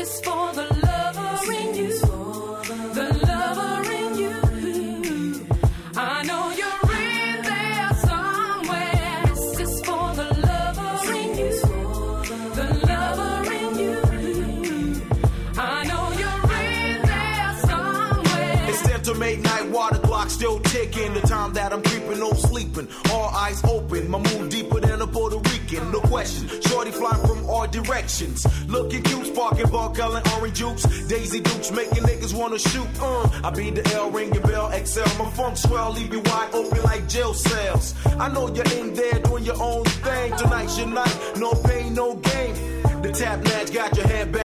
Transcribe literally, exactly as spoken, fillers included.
is for the lover in you. The lover in you. I know you're in there somewhere. This is for the lover in you. The lover in you. I know you're in there somewhere. It's time to make night, water clock still ticking. The time that I'm creeping, no sleeping. All eyes open, my move deeper than a Puerto Rican. No question, shorty flying from all directions. Looking cute, sparking ball, color orange juice. Daisy Dukes making niggas wanna shoot. Uh, I be the L, ring your bell, X L. My funk swell, leave you wide open like jail cells. I know you're in there doing your own thing. Tonight's your night, no pain, no gain. The tap match got your head back.